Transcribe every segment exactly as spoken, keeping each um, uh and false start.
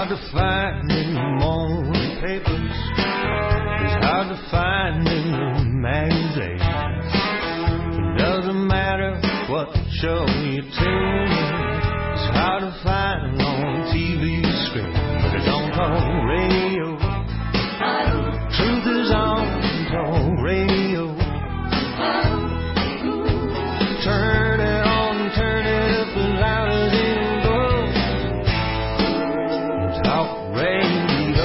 hard to find in the morning papers. It's hard to find in the magazines. It doesn't matter what show you tune in. It's hard to find on T V screen, but it's on talk radio. Truth is on talk radio. Turn it on, turn it up as loud as it goes. Talk radio.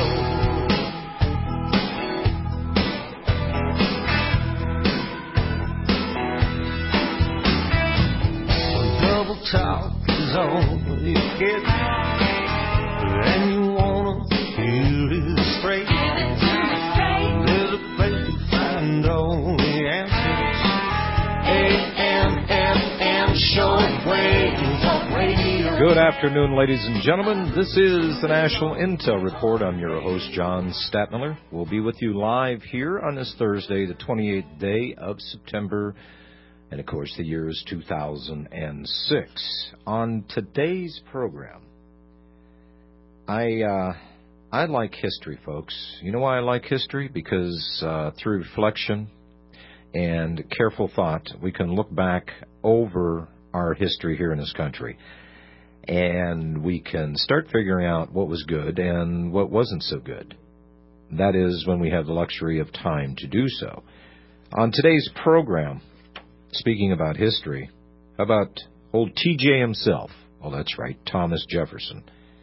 When double talk is all you get, and you wanna hear it straight. There's a place to find all the answers. A M F M shortwave talk radio. Good afternoon, ladies and gentlemen. This is the National Intel Report. I'm your host, John Statmiller. We'll be with you live here on this Thursday, the twenty-eighth day of September. And, of course, the year is two thousand six. On today's program, I uh, I like history, folks. You know why I like history? Because uh, through reflection and careful thought, we can look back over our history here in this country. And we can start figuring out what was good and what wasn't so good. That is when we have the luxury of time to do so. On today's program, speaking about history, how about old T J himself? Well, that's right, Thomas Jefferson.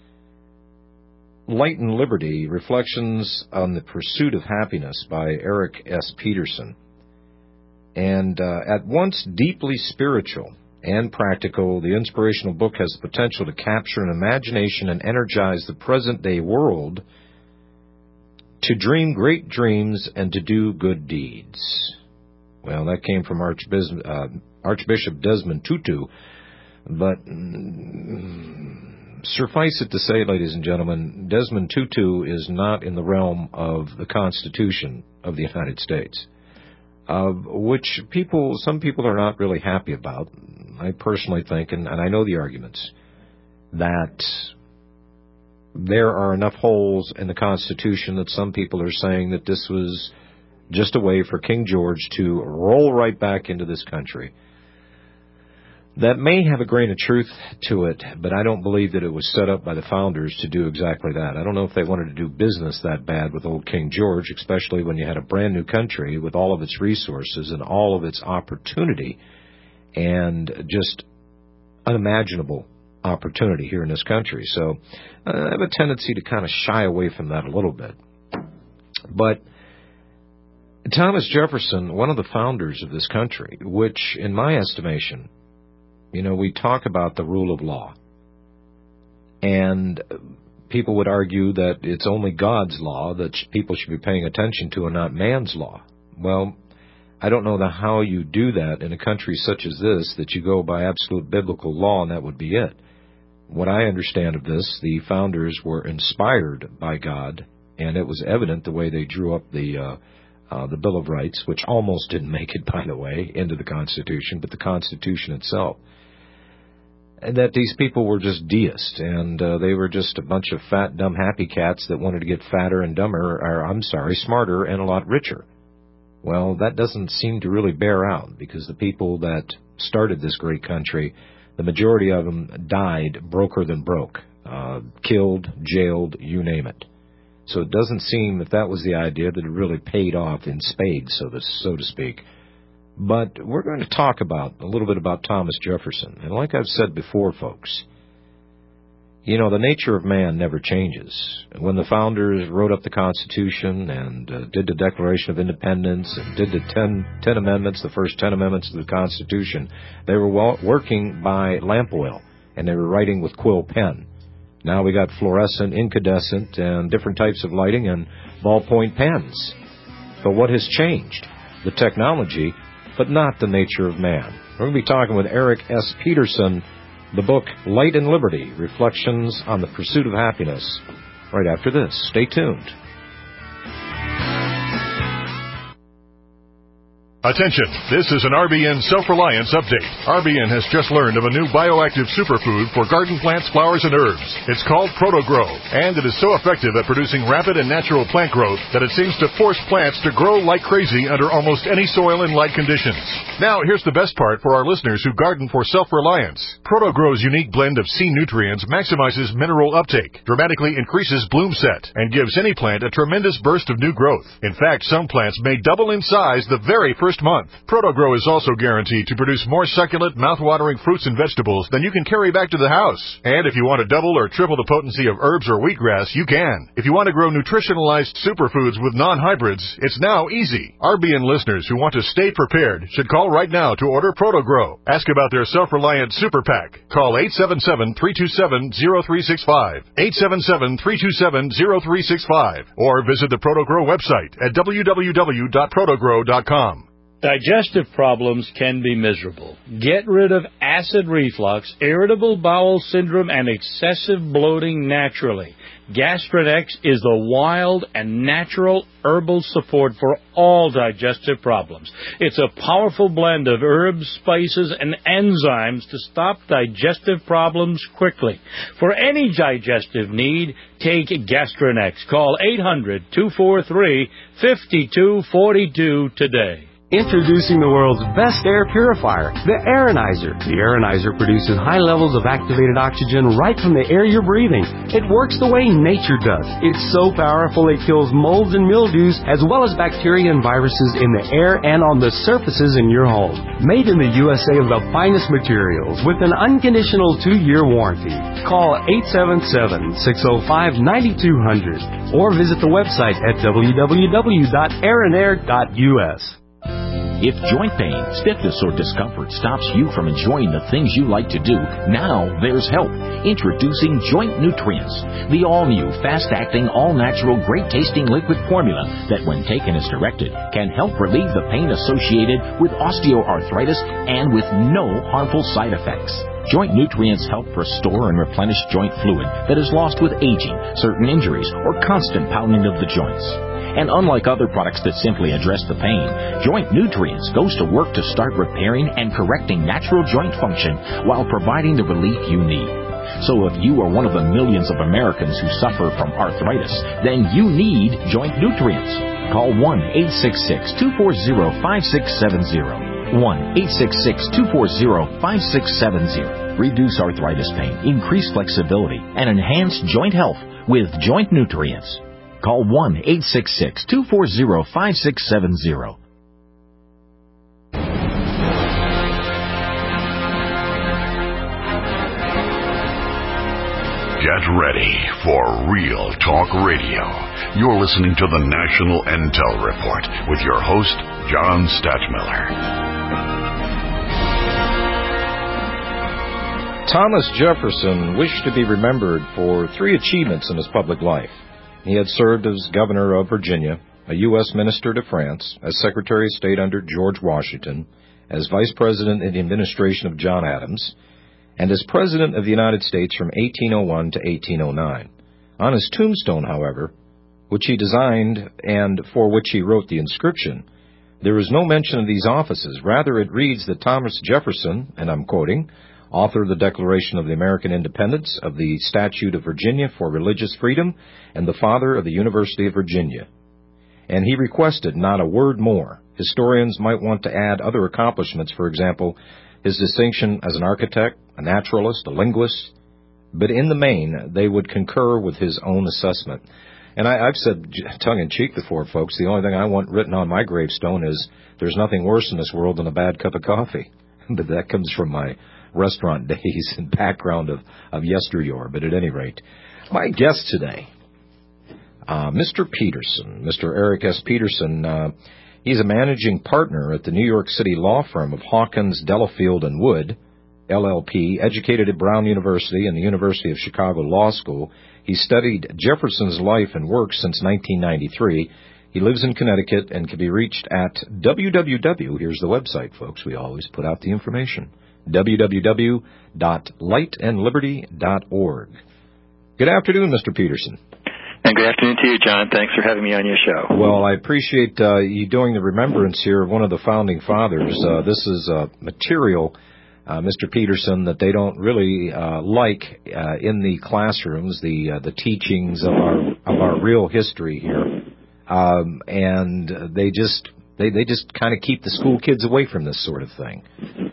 Light and Liberty, Reflections on the Pursuit of Happiness by Eric S. Peterson. And uh, at once deeply spiritual and practical, the inspirational book has the potential to capture an imagination and energize the present-day world to dream great dreams and to do good deeds. Well, that came from Archbishop, uh, Archbishop Desmond Tutu, but mm, suffice it to say, ladies and gentlemen, Desmond Tutu is not in the realm of the Constitution of the United States, uh, which people, some people are not really happy about. I personally think, and, and I know the arguments, that there are enough holes in the Constitution that some people are saying that this was just a way for King George to roll right back into this country. That may have a grain of truth to it, but I don't believe that it was set up by the founders to do exactly that. I don't know if they wanted to do business that bad with old King George, especially when you had a brand new country with all of its resources and all of its opportunity and just unimaginable opportunity here in this country. So uh, I have a tendency to kind of shy away from that a little bit. But Thomas Jefferson, one of the founders of this country, which, in my estimation, you know, we talk about the rule of law. And people would argue that it's only God's law that people should be paying attention to and not man's law. Well, I don't know the how you do that in a country such as this, that you go by absolute biblical law and that would be it. What I understand of this, the founders were inspired by God, and it was evident the way they drew up the uh, uh, the Bill of Rights, which almost didn't make it, by the way, into the Constitution, but the Constitution itself. And that these people were just deists, and uh, they were just a bunch of fat, dumb happy cats that wanted to get fatter and dumber, or I'm sorry, smarter and a lot richer. Well, that doesn't seem to really bear out, because the people that started this great country, the majority of them died broker than broke, uh, killed, jailed, you name it. So it doesn't seem that that was the idea that it really paid off in spades, so to, so to speak. But we're going to talk about a little bit about Thomas Jefferson. And like I've said before, folks, you know, the nature of man never changes. When the founders wrote up the Constitution and uh, did the Declaration of Independence and did the ten, ten amendments, the first ten amendments of the Constitution, they were well, working by lamp oil, and they were writing with quill pen. Now we got fluorescent, incandescent, and different types of lighting and ballpoint pens. But what has changed? The technology, but not the nature of man. We're going to be talking with Eric S. Peterson, the book Light and Liberty, Reflections on the Pursuit of Happiness, right after this. Stay tuned. Attention, this is an R B N Self-Reliance Update. R B N has just learned of a new bioactive superfood for garden plants, flowers, and herbs. It's called ProtoGrow, and it is so effective at producing rapid and natural plant growth that it seems to force plants to grow like crazy under almost any soil and light conditions. Now, here's the best part for our listeners who garden for self-reliance. ProtoGrow's unique blend of C nutrients maximizes mineral uptake, dramatically increases bloom set, and gives any plant a tremendous burst of new growth. In fact, some plants may double in size the very first month. ProtoGrow is also guaranteed to produce more succulent, mouth-watering fruits and vegetables than you can carry back to the house. And if you want to double or triple the potency of herbs or wheatgrass, you can. If you want to grow nutritionalized superfoods with non-hybrids, it's now easy. R B N listeners who want to stay prepared should call right now to order ProtoGrow. Ask about their self-reliant super pack. Call eight seven seven, three two seven, zero three six five, eight seven seven, three two seven, zero three six five, or visit the ProtoGrow website at w w w dot protogrow dot com. Digestive problems can be miserable. Get rid of acid reflux, irritable bowel syndrome, and excessive bloating naturally. Gastronex is the wild and natural herbal support for all digestive problems. It's a powerful blend of herbs, spices, and enzymes to stop digestive problems quickly. For any digestive need, take Gastronex. Call eight hundred, two four three, five two four two today. Introducing the world's best air purifier, the Aeronizer. The Aeronizer produces high levels of activated oxygen right from the air you're breathing. It works the way nature does. It's so powerful it kills molds and mildews as well as bacteria and viruses in the air and on the surfaces in your home. Made in the U S A of the finest materials with an unconditional two-year warranty. Call eight seven seven, six oh five, nine two zero zero or visit the website at w w w dot aeronair dot u s. If joint pain, stiffness, or discomfort stops you from enjoying the things you like to do, now there's help. Introducing Joint Nutrients, the all-new, fast-acting, all-natural, great-tasting liquid formula that, when taken as directed, can help relieve the pain associated with osteoarthritis and with no harmful side effects. Joint Nutrients help restore and replenish joint fluid that is lost with aging, certain injuries, or constant pounding of the joints. And unlike other products that simply address the pain, Joint Nutrients goes to work to start repairing and correcting natural joint function while providing the relief you need. So if you are one of the millions of Americans who suffer from arthritis, then you need Joint Nutrients. Call one eight six six, two four zero, five six seven zero. one eight six six, two four zero, five six seven zero. Reduce arthritis pain, increase flexibility, and enhance joint health with Joint Nutrients. Call one eight six six, two four zero, five six seven zero. Get ready for Real Talk Radio. You're listening to the National Intel Report with your host, John Stachmiller. Thomas Jefferson wished to be remembered for three achievements in his public life. He had served as governor of Virginia, a U S minister to France, as Secretary of State under George Washington, as Vice President in the administration of John Adams, and as President of the United States from eighteen oh one to eighteen oh nine. On his tombstone, however, which he designed and for which he wrote the inscription, there is no mention of these offices. Rather, it reads that Thomas Jefferson, and I'm quoting, author of the Declaration of the American Independence, of the Statute of Virginia for Religious Freedom, and the father of the University of Virginia. And he requested not a word more. Historians might want to add other accomplishments, for example, his distinction as an architect, a naturalist, a linguist, but in the main, they would concur with his own assessment. And I, I've said tongue-in-cheek before, folks, the only thing I want written on my gravestone is, there's nothing worse in this world than a bad cup of coffee. But that comes from my restaurant days and background of, of yesteryear. But at any rate, my guest today, uh, Mister Peterson, Mister Eric S. Peterson, uh, he's a managing partner at the New York City law firm of Hawkins, Delafield and Wood, L L P, educated at Brown University and the University of Chicago Law School. He studied Jefferson's life and work since nineteen ninety-three. He lives in Connecticut and can be reached at w w w, here's the website, folks, we always put out the information, w w w dot light and liberty dot org. Good afternoon, Mister Peterson. And good afternoon to you, John. Thanks for having me on your show. Well, I appreciate uh, you doing the remembrance here of one of the founding fathers. Uh, this is uh, material, uh, Mister Peterson, that they don't really uh, like uh, in the classrooms, the uh, the teachings of our of our real history here, um, and they just they they just kind of keep the school kids away from this sort of thing.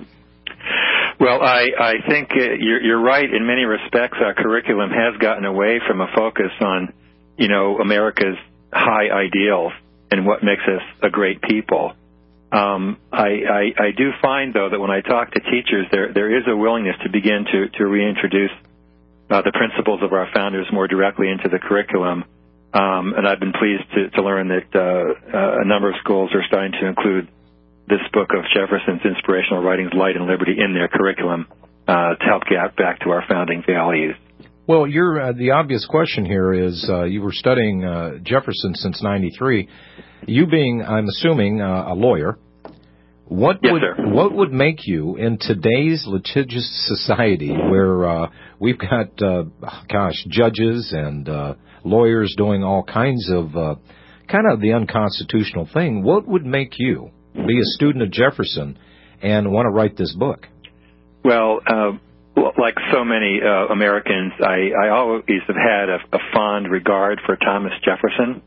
Well, I, I think uh, you're, you're right. In many respects, our curriculum has gotten away from a focus on, you know, America's high ideals and what makes us a great people. Um, I, I, I do find, though, that when I talk to teachers, there there is a willingness to begin to, to reintroduce uh, the principles of our founders more directly into the curriculum. Um, and I've been pleased to, to learn that uh, uh, a number of schools are starting to include this book of Jefferson's inspirational writings, Light and Liberty, in their curriculum uh, to help get back to our founding values. Well, you're, uh, the obvious question here is uh, you were studying uh, Jefferson since ninety-three. You being, I'm assuming, uh, a lawyer, what yes, would sir. what would make you, in today's litigious society where uh, we've got, uh, gosh, judges and uh, lawyers doing all kinds of uh, kind of the unconstitutional thing, what would make you be a student of Jefferson and want to write this book? Well, uh, like so many uh, Americans, I, I always have had a, a fond regard for Thomas Jefferson.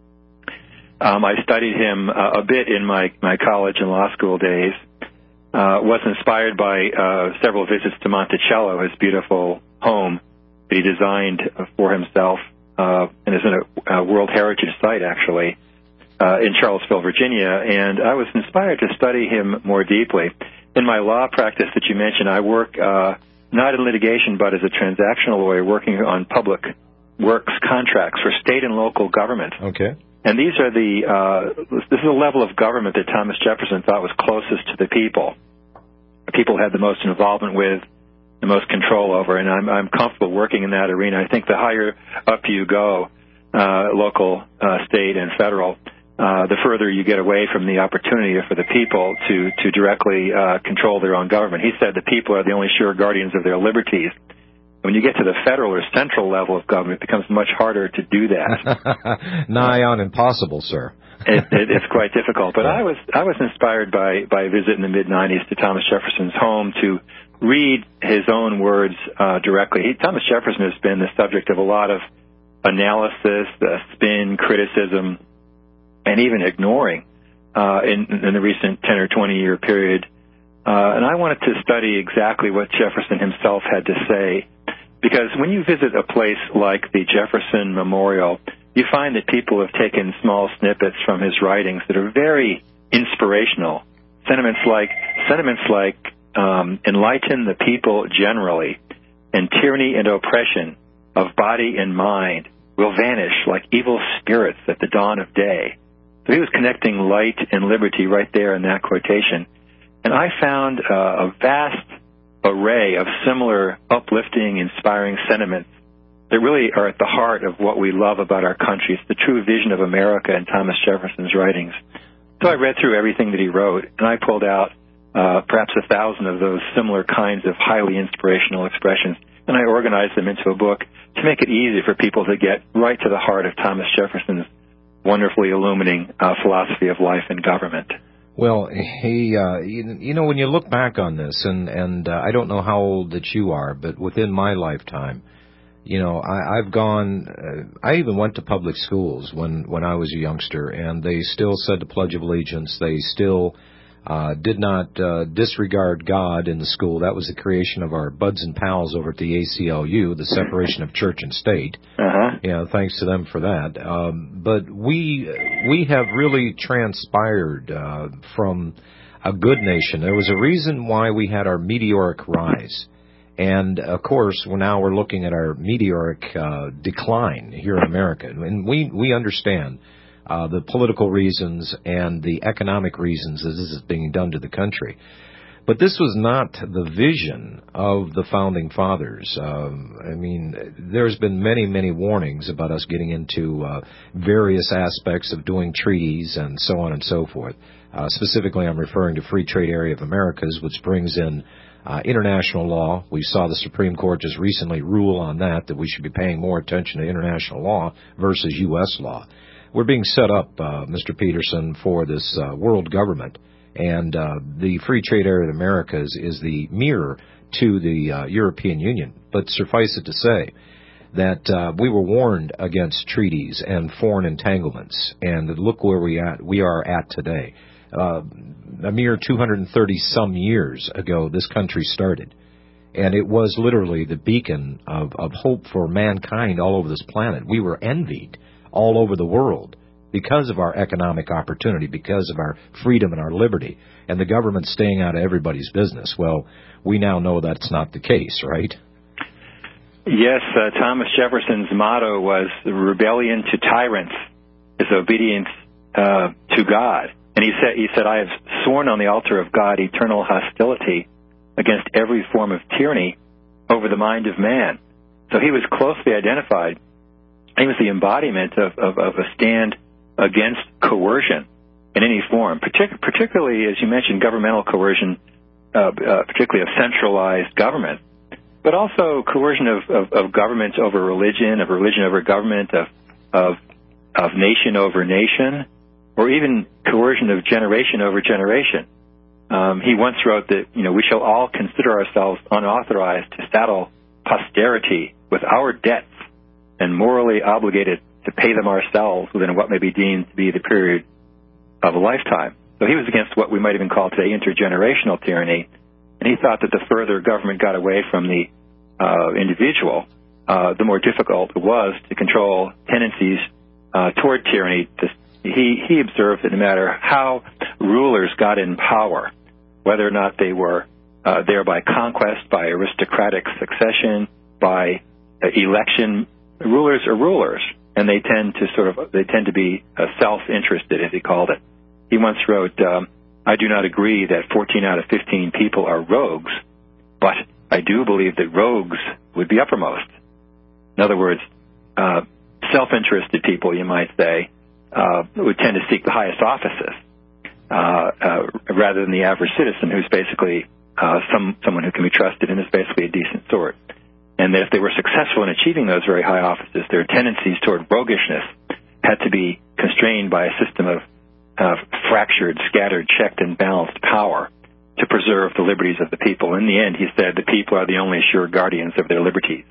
Um, I studied him uh, a bit in my, my college and law school days. Uh, was inspired by uh, several visits to Monticello, his beautiful home that he designed for himself, uh, and is in a, a World Heritage Site, actually. Uh, in Charlottesville, Virginia, and I was inspired to study him more deeply. In my law practice that you mentioned, I work uh, not in litigation, but as a transactional lawyer working on public works contracts for state and local government. Okay. And these are the, uh, this is a level of government that Thomas Jefferson thought was closest to the people. The people had the most involvement with, the most control over, and I'm, I'm comfortable working in that arena. I think the higher up you go, uh, local, uh, state, and federal, Uh, the further you get away from the opportunity for the people to, to directly uh, control their own government. He said the people are the only sure guardians of their liberties. When you get to the federal or central level of government, it becomes much harder to do that. Nigh on impossible, sir. it, it, it's quite difficult. But I was I was inspired by, by a visit in the mid nineties to Thomas Jefferson's home to read his own words uh, directly. He, Thomas Jefferson has been the subject of a lot of analysis, uh, spin, criticism, and even ignoring uh, in, in the recent ten or twenty year period. Uh, and I wanted to study exactly what Jefferson himself had to say, because when you visit a place like the Jefferson Memorial, you find that people have taken small snippets from his writings that are very inspirational. Sentiments like sentiments like um, enlighten the people generally, and tyranny and oppression of body and mind will vanish like evil spirits at the dawn of day. So he was connecting light and liberty right there in that quotation. And I found uh, a vast array of similar uplifting, inspiring sentiments that really are at the heart of what we love about our country. It's the true vision of America in Thomas Jefferson's writings. So I read through everything that he wrote, and I pulled out uh, perhaps a thousand of those similar kinds of highly inspirational expressions, and I organized them into a book to make it easy for people to get right to the heart of Thomas Jefferson's wonderfully illuminating uh, philosophy of life and government. Well, he, uh, you, you know, when you look back on this, and, and uh, I don't know how old that you are, but within my lifetime, you know, I, I've gone, uh, I even went to public schools when, when I was a youngster, and they still said the Pledge of Allegiance. They still uh, did not uh, disregard God in the school. That was the creation of our buds and pals over at the A C L U, the separation of church and state. Uh-huh. You know, thanks to them for that. Um, but we we have really transpired uh, from a good nation. There was a reason why we had our meteoric rise. And, of course, well, now we're looking at our meteoric uh, decline here in America. And we, we understand uh, the political reasons and the economic reasons that this is being done to the country. But this was not the vision of the Founding Fathers. Um, I mean, there's been many, many warnings about us getting into uh, various aspects of doing treaties and so on and so forth. Uh, specifically, I'm referring to Free Trade Area of Americas, which brings in uh, international law. We saw the Supreme Court just recently rule on that, that we should be paying more attention to international law versus U S law. We're being set up, uh, Mister Peterson, for this uh, world government, and uh, the Free Trade Area of Americas is the mirror to the uh, European Union. But suffice it to say that uh, we were warned against treaties and foreign entanglements, and look where we at we are at today. Uh, a mere two hundred thirty some years ago, this country started, and it was literally the beacon of, of hope for mankind all over this planet. We were envied all over the world because of our economic opportunity, because of our freedom and our liberty, and the government staying out of everybody's business. Well, we now know that's not the case, right? Yes, uh, Thomas Jefferson's motto was, rebellion to tyrants is obedience uh, to God. And he said, he said, I have sworn on the altar of God eternal hostility against every form of tyranny over the mind of man. So he was closely identified. He was the embodiment of, of, of a stand against coercion in any form, Partic- particularly, as you mentioned, governmental coercion, uh, uh, particularly of centralized government, but also coercion of, of, of government over religion, of religion over government, of, of, of nation over nation, or even coercion of generation over generation. Um, he once wrote that, you know, we shall all consider ourselves unauthorized to saddle posterity with our debts and morally obligated to pay them ourselves within what may be deemed to be the period of a lifetime. So he was against what we might even call today intergenerational tyranny, and he thought that the further government got away from the uh, individual, uh, the more difficult it was to control tendencies uh, toward tyranny. He, he observed that no matter how rulers got in power, whether or not they were uh, there by conquest, by aristocratic succession, by uh, election, rulers are rulers, and they tend to sort of they tend to be uh, self-interested, as he called it. He once wrote, um, "I do not agree that fourteen out of fifteen people are rogues, but I do believe that rogues would be uppermost." In other words, uh, self-interested people, you might say, uh, would tend to seek the highest offices uh, uh, rather than the average citizen, who's basically uh, some someone who can be trusted and is basically a decent sort. And that if they were successful in achieving those very high offices, their tendencies toward roguishness had to be constrained by a system of uh, fractured, scattered, checked, and balanced power to preserve the liberties of the people. In the end, he said, the people are the only sure guardians of their liberties.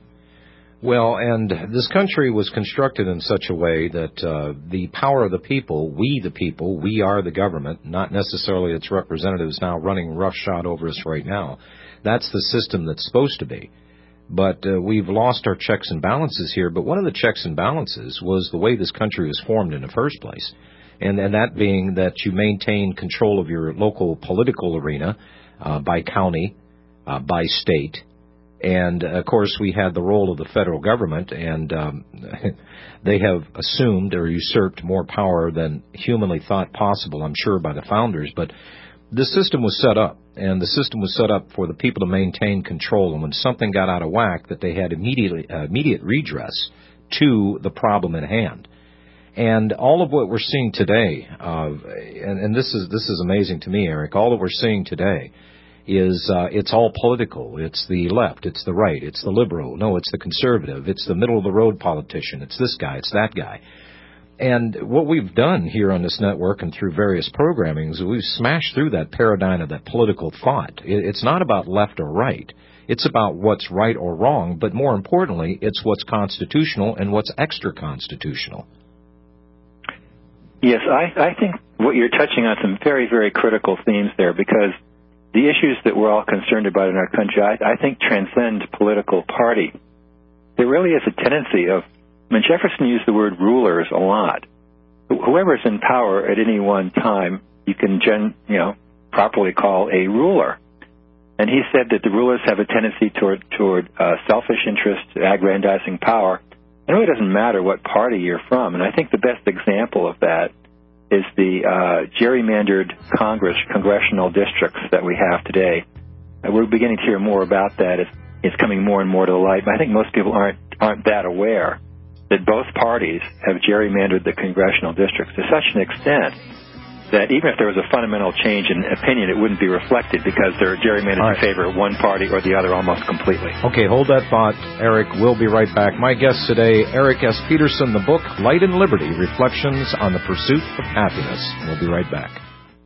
Well, and this country was constructed in such a way that uh, the power of the people, we the people, we are the government, not necessarily its representatives now running roughshod over us right now. That's the system that's supposed to be. But uh, we've lost our checks and balances here. But one of the checks and balances was the way this country was formed in the first place. And, and that being that you maintain control of your local political arena uh, by county, uh, by state. And, of course, we had the role of the federal government, and um, they have assumed or usurped more power than humanly thought possible, I'm sure, by the founders. But this system was set up, and the system was set up for the people to maintain control. And when something got out of whack, that they had immediately uh, immediate redress to the problem at hand. And all of what we're seeing today, uh, and, and this is this is amazing to me, Eric. All that we're seeing today is uh, it's all political. It's the left. It's the right. It's the liberal. No, it's the conservative. It's the middle of the road politician. It's this guy. It's that guy. And what we've done here on this network and through various programming is we've smashed through that paradigm of that political thought. It's not about left or right. It's about what's right or wrong, but more importantly, it's what's constitutional and what's extra-constitutional. Yes, I, I think what you're touching on some very, very critical themes there, because the issues that we're all concerned about in our country, I, I think, transcend political party. There really is a tendency of, I mean, Jefferson used the word rulers a lot. Whoever's in power at any one time, you can, gen, you know, properly call a ruler. And he said that the rulers have a tendency toward toward uh, selfish interest, aggrandizing power. It really doesn't matter what party you're from. And I think the best example of that is the uh, gerrymandered Congress, congressional districts that we have today. Uh, we're beginning to hear more about that. It's, it's coming more and more to the light. But I think most people aren't aren't that aware that both parties have gerrymandered the congressional districts to such an extent that even if there was a fundamental change in opinion, it wouldn't be reflected because they're gerrymandered right. in favor of one party or the other almost completely. Okay, hold that thought, Eric. We'll be right back. My guest today, Eric S. Peterson, the book Light and Liberty, Reflections on the Pursuit of Happiness. We'll be right back.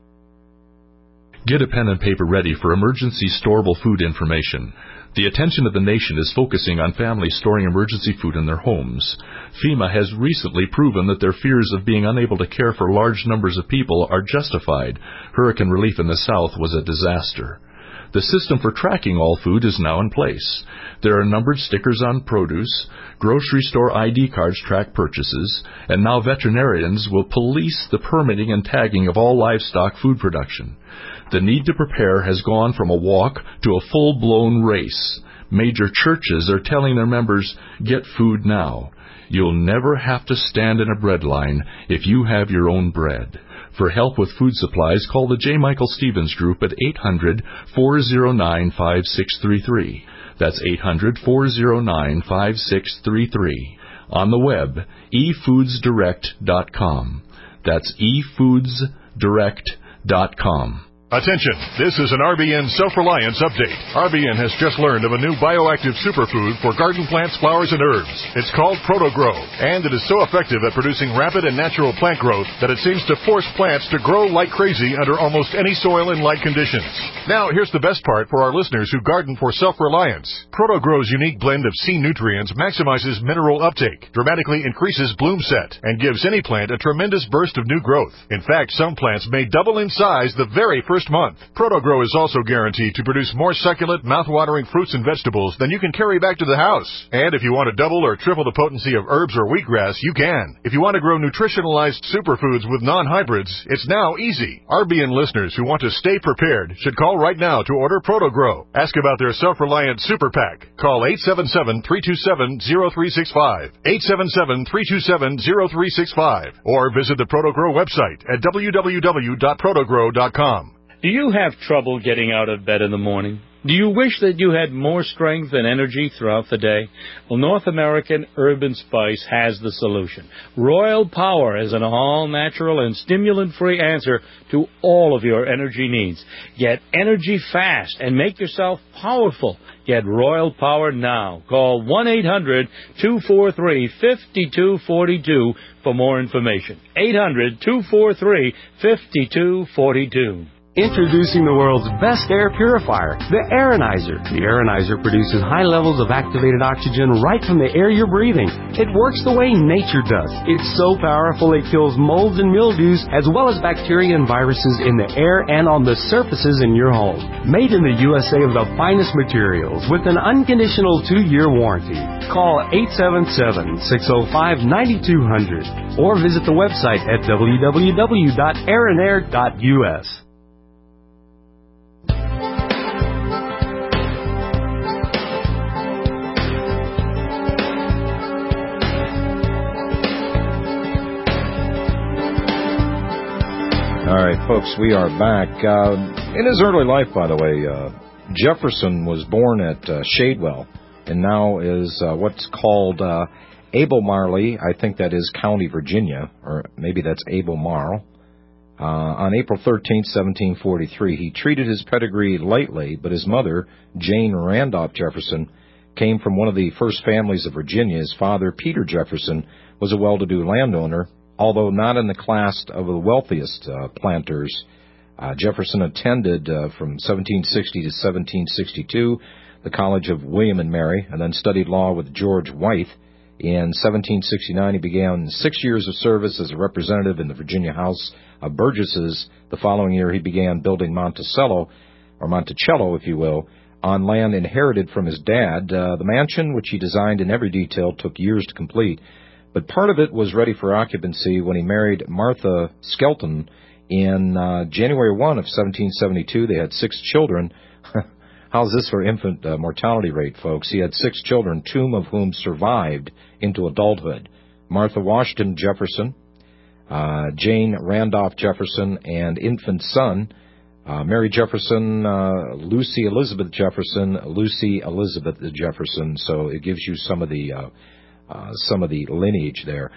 Get a pen and paper ready for emergency storable food information. The attention of the nation is focusing on families storing emergency food in their homes. FEMA has recently proven that their fears of being unable to care for large numbers of people are justified. Hurricane relief in the South was a disaster. The system for tracking all food is now in place. There are numbered stickers on produce, grocery store I D cards track purchases, and now veterinarians will police the permitting and tagging of all livestock food production. The need to prepare has gone from a walk to a full-blown race. Major churches are telling their members, get food now. You'll never have to stand in a bread line if you have your own bread. For help with food supplies, call the J. Michael Stevens Group at eight hundred, four oh nine, five six three three. That's eight hundred, four oh nine, five six three three. On the web, e foods direct dot com. That's e foods direct dot com. Attention, this is an R B N Self-Reliance Update. R B N has just learned of a new bioactive superfood for garden plants, flowers, and herbs. It's called ProtoGrow, and it is so effective at producing rapid and natural plant growth that it seems to force plants to grow like crazy under almost any soil and light conditions. Now, here's the best part for our listeners who garden for self-reliance. ProtoGrow's unique blend of C nutrients maximizes mineral uptake, dramatically increases bloom set, and gives any plant a tremendous burst of new growth. In fact, some plants may double in size the very first month. ProtoGrow is also guaranteed to produce more succulent, mouth-watering fruits and vegetables than you can carry back to the house. And if you want to double or triple the potency of herbs or wheatgrass, you can. If you want to grow nutritionalized superfoods with non-hybrids, it's now easy. R B N listeners who want to stay prepared should call right now to order ProtoGrow. Ask about their self-reliant super pack. Call eight seven seven, three two seven, zero three six five, eight seven seven, three two seven, zero three six five, or visit the ProtoGrow website at w w w dot protogrow dot com. Do you have trouble getting out of bed in the morning? Do you wish that you had more strength and energy throughout the day? Well, North American Herb and Spice has the solution. Royal Power is an all-natural and stimulant-free answer to all of your energy needs. Get energy fast and make yourself powerful. Get Royal Power now. Call one eight hundred, two four three, five two four two for more information. eight hundred, two four three, five two four two. Introducing the world's best air purifier, the Aeronizer. The Aeronizer produces high levels of activated oxygen right from the air you're breathing. It works the way nature does. It's so powerful it kills molds and mildews as well as bacteria and viruses in the air and on the surfaces in your home. Made in the U S A of the finest materials with an unconditional two-year warranty. Call eight seven seven, six oh five, nine two hundred or visit the website at w w w dot aeronair dot u s. All right, folks, we are back. Uh, in his early life, by the way, uh, Jefferson was born at uh, Shadewell and now is uh, what's called uh, Albemarle. I think that is County, Virginia, or maybe that's Albemarle. Uh, on April thirteenth, seventeen forty-three, he treated his pedigree lightly, but his mother, Jane Randolph Jefferson, came from one of the first families of Virginia. His father, Peter Jefferson, was a well-to-do landowner, although not in the class of the wealthiest uh, planters. Uh, Jefferson attended uh, from seventeen sixty to seventeen sixty-two the College of William and Mary, and then studied law with George Wythe. In seventeen sixty-nine, he began six years of service as a representative in the Virginia House of Burgesses. The following year, he began building Monticello, or Monticello, if you will, on land inherited from his dad. Uh, the mansion, which he designed in every detail, took years to complete. But part of it was ready for occupancy when he married Martha Skelton in uh, January first of seventeen seventy-two. They had six children. How's this for infant uh, mortality rate, folks? He had six children, two of whom survived into adulthood. Martha Washington Jefferson, uh, Jane Randolph Jefferson, and infant son, uh, Mary Jefferson, uh, Lucy Elizabeth Jefferson, Lucy Elizabeth Jefferson. So it gives you some of the... Uh, Uh, some of the lineage there.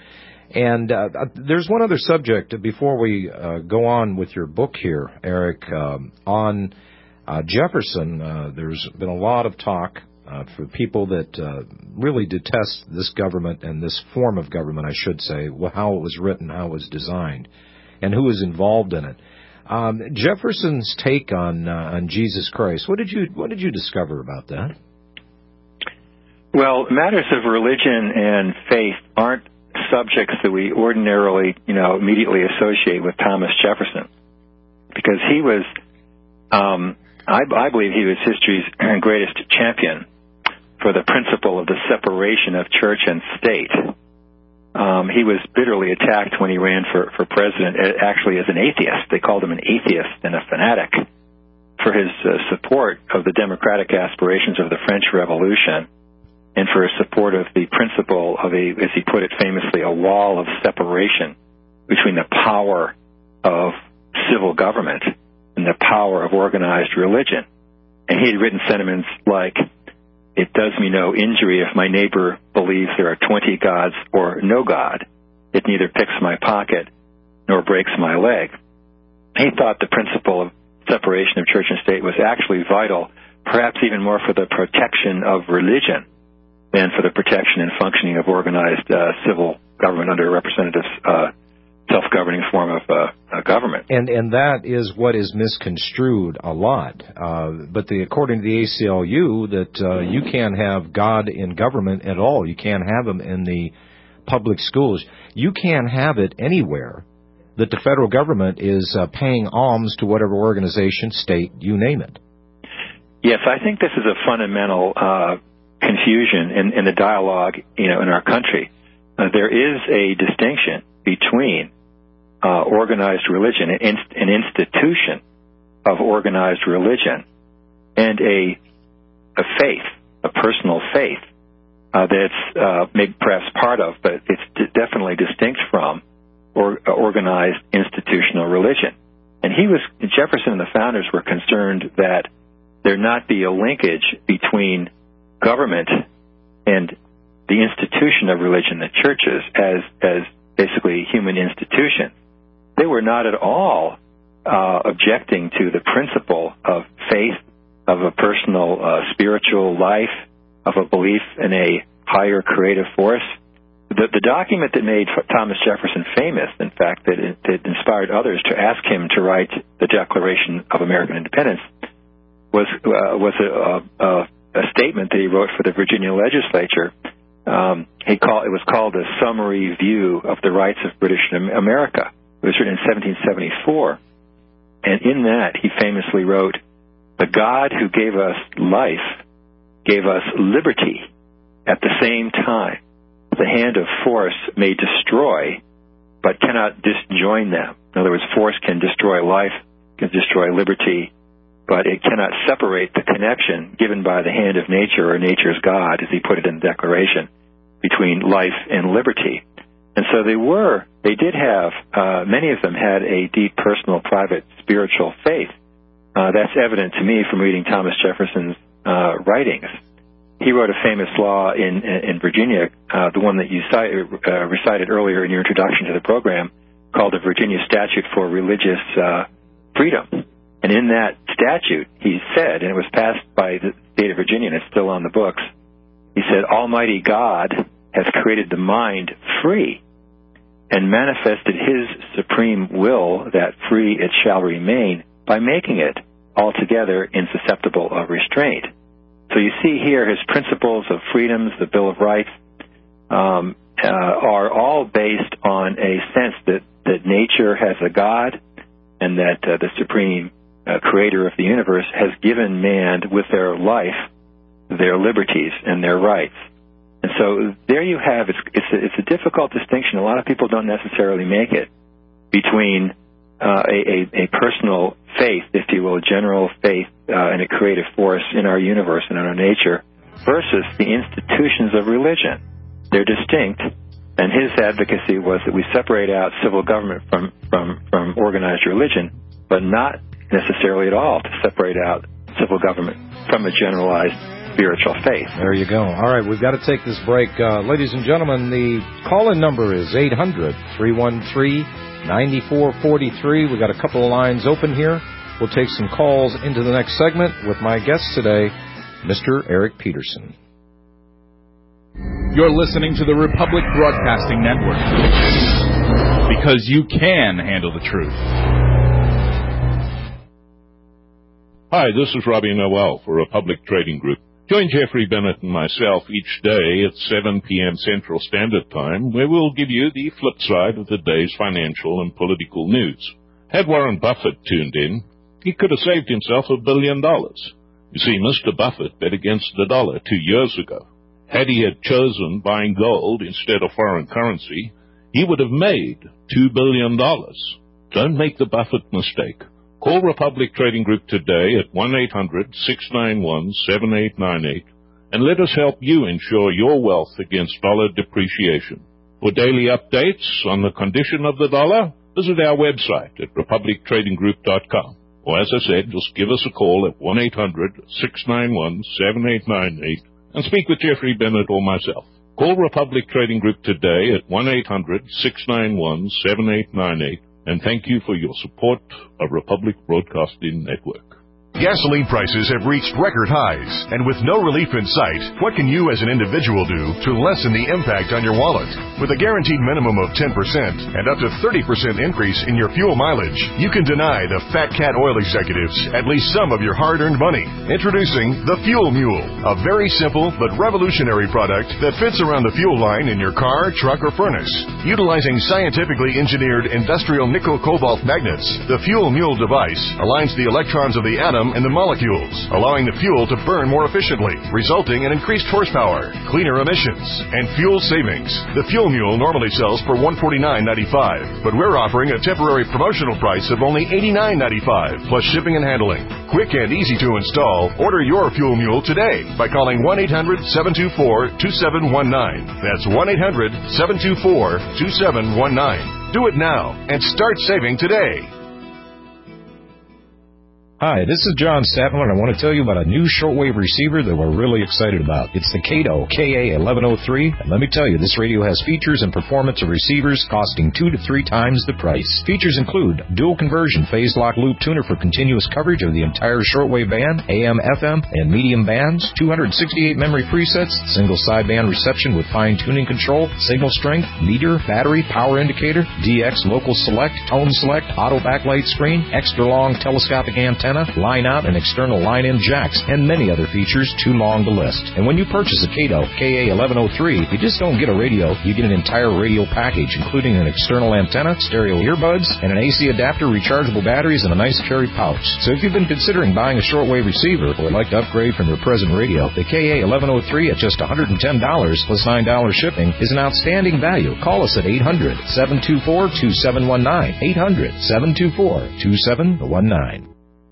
And uh, there's one other subject before we uh, go on with your book here, Eric, um, on uh, Jefferson. Uh, there's been a lot of talk uh, for people that uh, really detest this government and this form of government, I should say, how it was written, how it was designed, and who was involved in it. Um, Jefferson's take on uh, on Jesus Christ. What did you what did you discover about that? Well, matters of religion and faith aren't subjects that we ordinarily, you know, immediately associate with Thomas Jefferson, because he was, um, I, I believe, he was history's greatest champion for the principle of the separation of church and state. Um, he was bitterly attacked when he ran for, for president, actually as an atheist. They called him an atheist and a fanatic for his uh, support of the democratic aspirations of the French Revolution, and for his support of the principle of a, as he put it famously, a wall of separation between the power of civil government and the power of organized religion. And he had written sentiments like, "It does me no injury if my neighbor believes there are twenty gods or no God. It neither picks my pocket nor breaks my leg." He thought the principle of separation of church and state was actually vital, perhaps even more for the protection of religion than for the protection and functioning of organized uh, civil government under a representative uh, self-governing form of uh, uh, government. And and that is what is misconstrued a lot. Uh, but the, according to the A C L U, that uh, you can't have God in government at all. You can't have him in the public schools. You can't have it anywhere that the federal government is uh, paying alms to whatever organization, state, you name it. Yes, I think this is a fundamental uh, confusion in, in the dialogue, you know, in our country. Uh, there is a distinction between uh, organized religion, an, inst- an institution of organized religion, and a, a faith, a personal faith uh, that's uh, maybe perhaps part of, but it's d- definitely distinct from or, uh, organized institutional religion. And he was, Jefferson and the founders were concerned that there not be a linkage between government and the institution of religion, the churches, as as basically human institutions. They were not at all uh, objecting to the principle of faith, of a personal uh, spiritual life, of a belief in a higher creative force. The, the document that made Thomas Jefferson famous, in fact, that, it, that inspired others to ask him to write the Declaration of American Independence, was uh, was a, a, a statement that he wrote for the Virginia legislature. Um, he called, it was called a Summary View of the Rights of British America. It was written in seventeen seventy-four. And in that, he famously wrote, "The God who gave us life gave us liberty at the same time. The hand of force may destroy, but cannot disjoin them." In other words, force can destroy life, can destroy liberty, but it cannot separate the connection given by the hand of nature or nature's God, as he put it in the Declaration, between life and liberty. And so they were, they did have, uh, many of them had a deep personal, private, spiritual faith. Uh, that's evident to me from reading Thomas Jefferson's uh, writings. He wrote a famous law in, in Virginia, uh, the one that you cited, uh, recited earlier in your introduction to the program, called the Virginia Statute for Religious uh, Freedom. And in that statute, he said, and it was passed by the state of Virginia, and it's still on the books, he said, "Almighty God has created the mind free and manifested his supreme will that free it shall remain by making it altogether insusceptible of restraint." So you see here his principles of freedoms, the Bill of Rights, um, uh, are all based on a sense that, that nature has a God and that uh, the supreme Uh, creator of the universe has given man with their life their liberties and their rights. And so there you have, it's, it's, a, it's a difficult distinction. A lot of people don't necessarily make it between uh, a, a, a personal faith, if you will, a general faith uh, in a creative force in our universe and in our nature, versus the institutions of religion. They're distinct, and his advocacy was that we separate out civil government from, from, from organized religion, but not necessarily at all to separate out civil government from a generalized spiritual faith. There you go. All right, we've got to take this break. Uh, ladies and gentlemen, the call-in number is eight hundred, three one three, nine four four three. We've got a couple of lines open here. We'll take some calls into the next segment with my guest today, Mister Eric Peterson. You're listening to the Republic Broadcasting Network, because you can handle the truth. Hi, this is Robbie Noel for Republic Trading Group. Join Jeffrey Bennett and myself each day at seven p.m. Central Standard Time, where we'll give you the flip side of the day's financial and political news. Had Warren Buffett tuned in, he could have saved himself a billion dollars. You see, Mister Buffett bet against the dollar two years ago. Had he had chosen buying gold instead of foreign currency, he would have made two billion dollars. Don't make the Buffett mistake. Call Republic Trading Group today at one eight hundred, six nine one, seven eight nine eight and let us help you ensure your wealth against dollar depreciation. For daily updates on the condition of the dollar, visit our website at republic trading group dot com. Or as I said, just give us a call at one eight hundred, six nine one, seven eight nine eight and speak with Jeffrey Bennett or myself. Call Republic Trading Group today at one eight hundred, six nine one, seven eight nine eight and thank you for your support of Republic Broadcasting Network. Gasoline prices have reached record highs, and with no relief in sight, what can you as an individual do to lessen the impact on your wallet? With a guaranteed minimum of ten percent and up to thirty percent increase in your fuel mileage, you can deny the Fat Cat Oil executives at least some of your hard-earned money. Introducing the Fuel Mule, a very simple but revolutionary product that fits around the fuel line in your car, truck, or furnace. Utilizing scientifically engineered industrial nickel-cobalt magnets, the Fuel Mule device aligns the electrons of the atom and the molecules, allowing the fuel to burn more efficiently, resulting in increased horsepower, cleaner emissions, and fuel savings. The Fuel Mule normally sells for one hundred forty-nine dollars and ninety-five cents, but we're offering a temporary promotional price of only eighty-nine dollars and ninety-five cents, plus shipping and handling. Quick and easy to install. Order your Fuel Mule today by calling one eight hundred, seven two four, two seven one nine. That's one eight hundred, seven two four, two seven one nine. Do it now and start saving today. Hi, this is John Statman, and I want to tell you about a new shortwave receiver that we're really excited about. It's the Kato K A eleven oh three, and let me tell you, this radio has features and performance of receivers costing two to three times the price. Features include dual conversion phase lock loop tuner for continuous coverage of the entire shortwave band, A M, F M, and medium bands, two hundred sixty-eight memory presets, single sideband reception with fine-tuning control, signal strength, meter, battery, power indicator, D X local select, tone select, auto backlight screen, extra long telescopic antenna, line out and external line-in jacks, and many other features too long to list. And when you purchase a Kato K A eleven oh three, you just don't get a radio, you get an entire radio package, including an external antenna, stereo earbuds, and an A C adapter, rechargeable batteries, and a nice carry pouch. So if you've been considering buying a shortwave receiver or would like to upgrade from your present radio, the K A eleven oh three at just one hundred ten dollars plus nine dollars shipping is an outstanding value. Call us at eight hundred, seven two four, two seven one nine, eight hundred, seven two four, two seven one nine.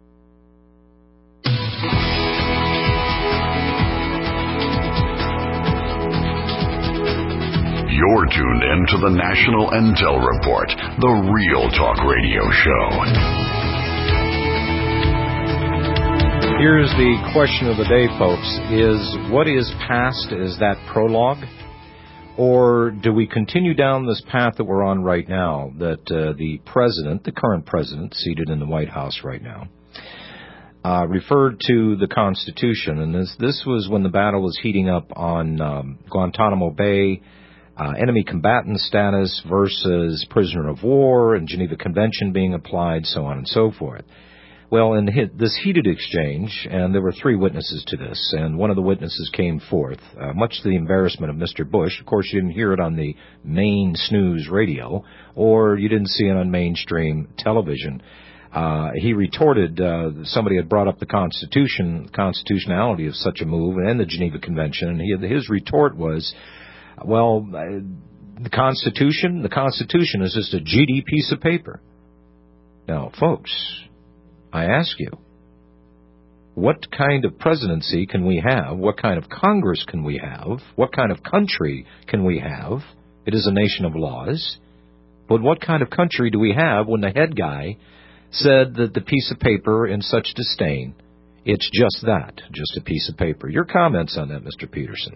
You're tuned in to the National Intel Report, the Real Talk Radio Show. Here's the question of the day, folks. Is what is past, is that prologue? Or do we continue down this path that we're on right now, that uh, the president, the current president, seated in the White House right now, uh, referred to the Constitution. And this, this was when the battle was heating up on um, Guantanamo Bay, Uh, enemy combatant status versus prisoner of war and Geneva Convention being applied, so on and so forth. Well, in this heated exchange, and there were three witnesses to this, and one of the witnesses came forth, uh, much to the embarrassment of Mister Bush. Of course, you didn't hear it on the main snooze radio, or you didn't see it on mainstream television. Uh, he retorted, uh, somebody had brought up the Constitution, constitutionality of such a move, and the Geneva Convention, and he, his retort was, well, uh, the Constitution, the Constitution is just a G D piece of paper. Now, folks, I ask you, what kind of presidency can we have? What kind of Congress can we have? What kind of country can we have? It is a nation of laws. But what kind of country do we have when the head guy said that the piece of paper in such disdain It's just that, just a piece of paper. Your comments on that, Mister Peterson?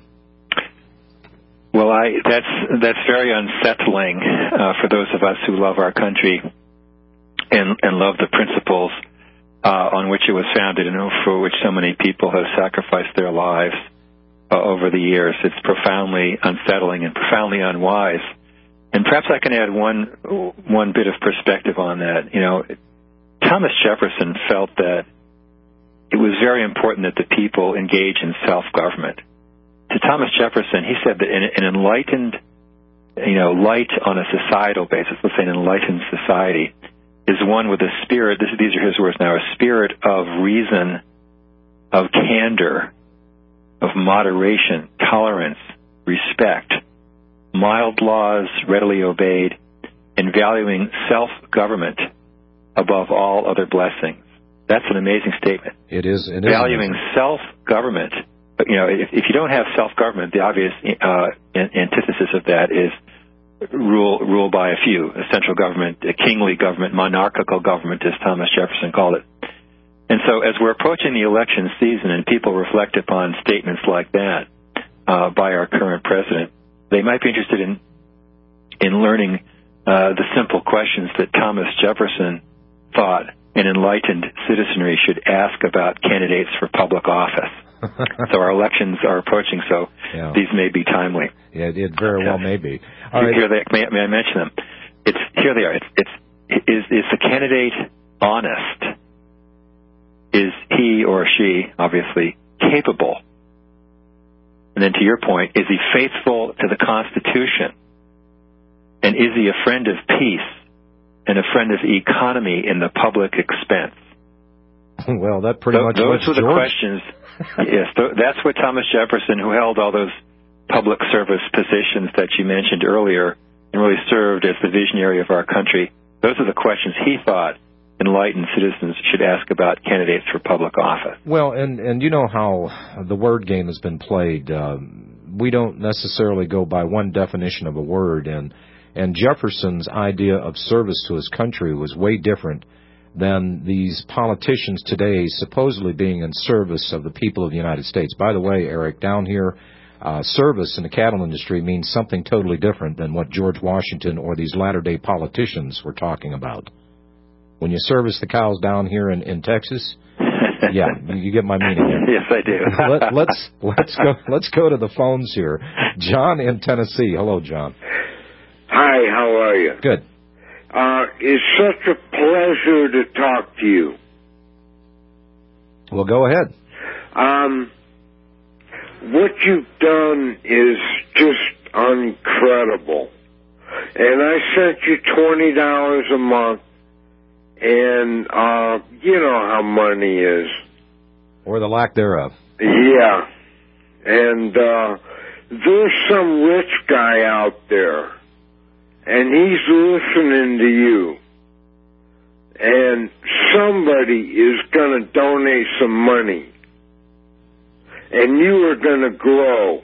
Well, I, that's that's very unsettling uh, for those of us who love our country and, and love the principles uh, on which it was founded and for which so many people have sacrificed their lives uh, over the years. It's profoundly unsettling and profoundly unwise. And perhaps I can add one one bit of perspective on that. You know, Thomas Jefferson felt that it was very important that the people engage in self-government. To Thomas Jefferson, he said that an enlightened, you know, light on a societal basis, let's say an enlightened society, is one with a spirit, this, these are his words now, a spirit of reason, of candor, of moderation, tolerance, respect, mild laws readily obeyed, and valuing self-government above all other blessings. That's an amazing statement. It is. It is valuing self-government. But, you know, if, if you don't have self-government, the obvious uh, antithesis of that is rule rule by a few, a central government, a kingly government, monarchical government, as Thomas Jefferson called it. And so as we're approaching the election season and people reflect upon statements like that uh, by our current president, they might be interested in in learning uh, the simple questions that Thomas Jefferson thought an enlightened citizenry should ask about candidates for public office. So our elections are approaching, so yeah. These may be timely. Yeah, it very well may be. All right. Here they, may, may I mention them? It's here they are. It's, it's is is the candidate honest? Is he or she obviously capable? And then to your point, is he faithful to the Constitution? And is he a friend of peace and a friend of economy in the public expense? Well, that pretty Th- much those were the George. questions. Yes, th- that's what Thomas Jefferson, who held all those public service positions that you mentioned earlier and really served as the visionary of our country, those are the questions he thought enlightened citizens should ask about candidates for public office. Well, and, and you know how the word game has been played. Um, we don't necessarily go by one definition of a word, and and Jefferson's idea of service to his country was way different than these politicians today supposedly being in service of the people of the United States. By the way, Eric, down here, uh, service in the cattle industry means something totally different than what George Washington or these latter-day politicians were talking about. When you service the cows down here in, in Texas, yeah, you get my meaning there. Yes, I do. Let, let's let's go let's go to the phones here. John in Tennessee. Hello, John. Hi, how are you? Good. Uh, it's such a pleasure to talk to you. Well, go ahead. Um, what you've done is just incredible. And I sent you twenty dollars a month, and uh, you know how money is. Or the lack thereof. Yeah. And uh, there's some rich guy out there, and he's listening to you. And somebody is going to donate some money. And you are going to grow.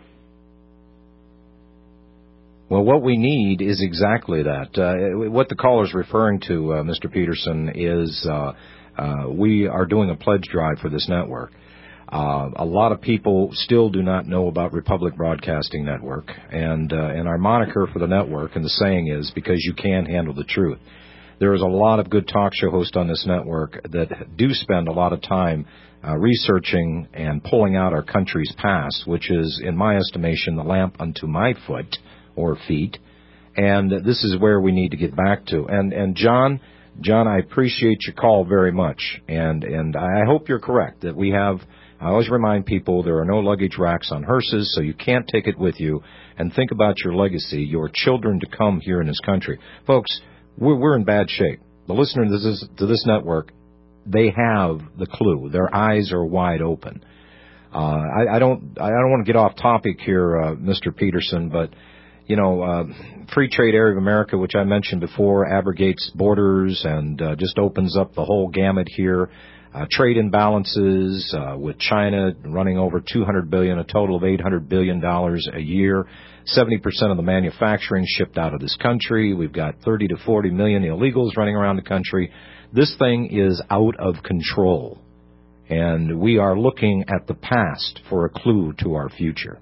Well, what we need is exactly that. Uh, what the caller's referring to, uh, Mister Peterson, is uh, uh, we are doing a pledge drive for this network. Uh, a lot of people still do not know about Republic Broadcasting Network, and uh, and our moniker for the network, and the saying is, because you can handle the truth. There is a lot of good talk show hosts on this network that do spend a lot of time uh, researching and pulling out our country's past, which is, in my estimation, the lamp unto my foot or feet, and this is where we need to get back to. And and John, John, I appreciate your call very much, and and I hope you're correct that we have. I always remind people there are no luggage racks on hearses, so you can't take it with you. And think about your legacy, your children to come here in this country. Folks, we're, we're in bad shape. The listener to this, to this network, they have the clue. Their eyes are wide open. Uh, I, I don't I don't want to get off topic here, uh, Mister Peterson, but, you know, uh, Free Trade Area of America, which I mentioned before, abrogates borders and uh, just opens up the whole gamut here. Uh, trade imbalances uh, with China running over two hundred billion dollars, a total of eight hundred billion dollars a year. seventy percent of the manufacturing shipped out of this country. We've got thirty to forty million illegals running around the country. This thing is out of control. And we are looking at the past for a clue to our future.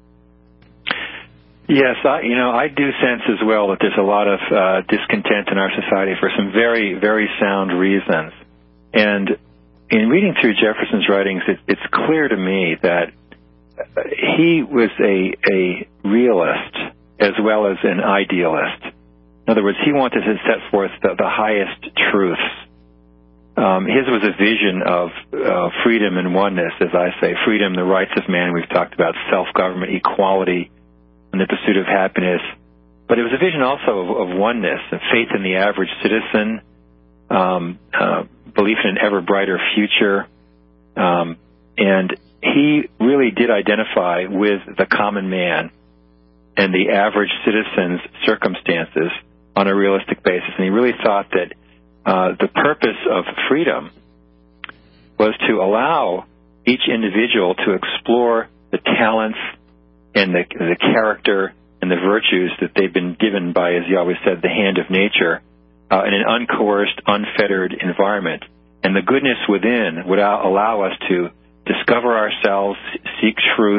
Yes, I, you know, I do sense as well that there's a lot of uh, discontent in our society for some very, very sound reasons. And in reading through Jefferson's writings, it, it's clear to me that he was a, a realist as well as an idealist. In other words, he wanted to set forth the, the highest truths. Um, his was a vision of uh, freedom and oneness, as I say, freedom, the rights of man. We've talked about self-government, equality, and the pursuit of happiness. But it was a vision also of, of oneness, of faith in the average citizen, um, uh, belief in an ever brighter future. Um, and he really did identify with the common man and the average citizen's circumstances on a realistic basis. And he really thought that uh, the purpose of freedom was to allow each individual to explore the talents and the, the character and the virtues that they've been given by, as he always said, the hand of nature, uh, in an uncoerced, unfettered environment. And the goodness within would allow us to discover ourselves, seek truth,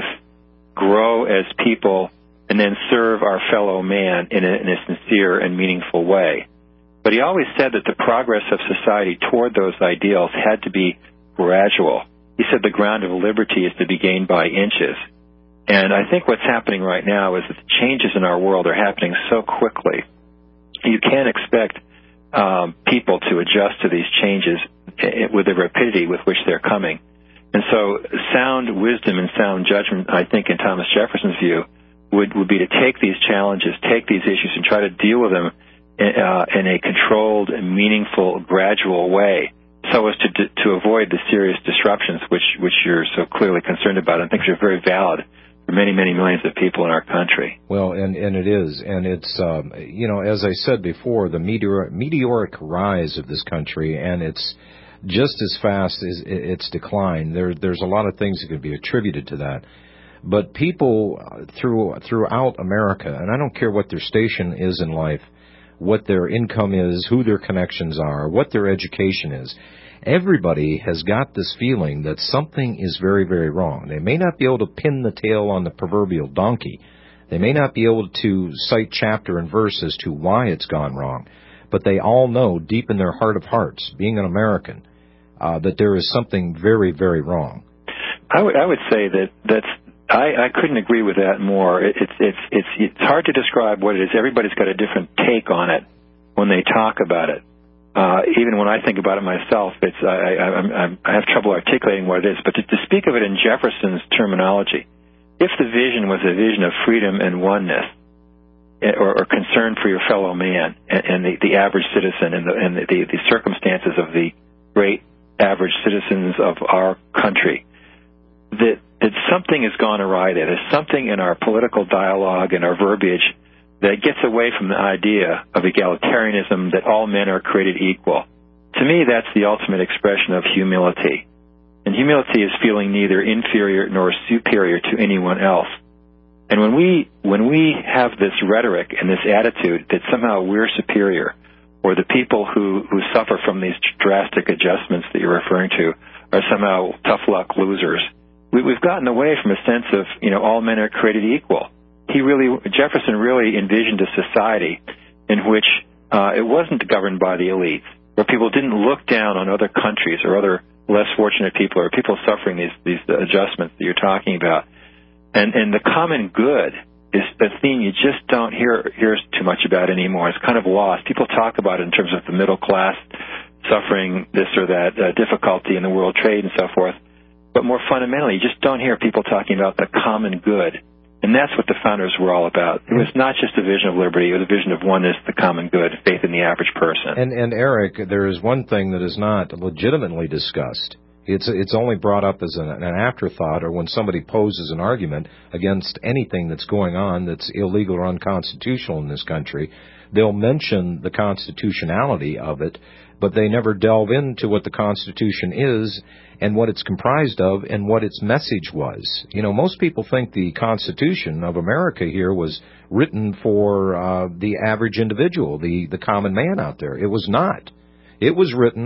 grow as people, and then serve our fellow man in a, in a sincere and meaningful way. But he always said that the progress of society toward those ideals had to be gradual. He said the ground of liberty is to be gained by inches. And I think what's happening right now is that the changes in our world are happening so quickly. You can't expect um, people to adjust to these changes with the rapidity with which they're coming. And so sound wisdom and sound judgment, I think, in Thomas Jefferson's view, would, would be to take these challenges, take these issues, and try to deal with them in, uh, in a controlled, meaningful, gradual way, so as to to avoid the serious disruptions which, which you're so clearly concerned about, and think are very valid for many, many millions of people in our country. Well, and, and it is. And it's, um, you know, as I said before, the meteor, meteoric rise of this country, and it's just as fast as its decline. There, there's a lot of things that could be attributed to that. But people through, throughout America, and I don't care what their station is in life, what their income is, who their connections are, what their education is, everybody has got this feeling that something is very, very wrong. They may not be able to pin the tail on the proverbial donkey. They may not be able to cite chapter and verse as to why it's gone wrong. But they all know deep in their heart of hearts, being an American, uh, that there is something very, very wrong. I would, I would say that that's, I, I couldn't agree with that more. It, it's, it's, it's, it's hard to describe what it is. Everybody's got a different take on it when they talk about it. Uh, even when I think about it myself, it's, I, I, I'm, I have trouble articulating what it is. But to, to speak of it in Jefferson's terminology, if the vision was a vision of freedom and oneness, or, or concern for your fellow man and, and the, the average citizen and, the, and the, the, the circumstances of the great average citizens of our country, that, that something has gone awry there. There's something in our political dialogue and our verbiage that gets away from the idea of egalitarianism, that all men are created equal. To me, that's the ultimate expression of humility. And humility is feeling neither inferior nor superior to anyone else. And when we when we have this rhetoric and this attitude that somehow we're superior, or the people who, who suffer from these drastic adjustments that you're referring to are somehow tough luck losers, we, we've gotten away from a sense of, you know, all men are created equal. He really, Jefferson really envisioned a society in which uh, it wasn't governed by the elites, where people didn't look down on other countries or other less fortunate people or people suffering these these adjustments that you're talking about. And, and the common good is a theme you just don't hear hear too much about anymore. It's kind of lost. People talk about it in terms of the middle class suffering this or that uh, difficulty in the world trade and so forth. But more fundamentally, you just don't hear people talking about the common good. And that's what the founders were all about. It was not just a vision of liberty. It was a vision of oneness, the common good, faith in the average person. And, and Eric, there is one thing that is not legitimately discussed. It's it's only brought up as an, an afterthought, or when somebody poses an argument against anything that's going on that's illegal or unconstitutional in this country. They'll mention the constitutionality of it, but they never delve into what the Constitution is and what it's comprised of and what its message was. You know, most people think the Constitution of America here was written for uh, the average individual, the, the common man out there. It was not. It was written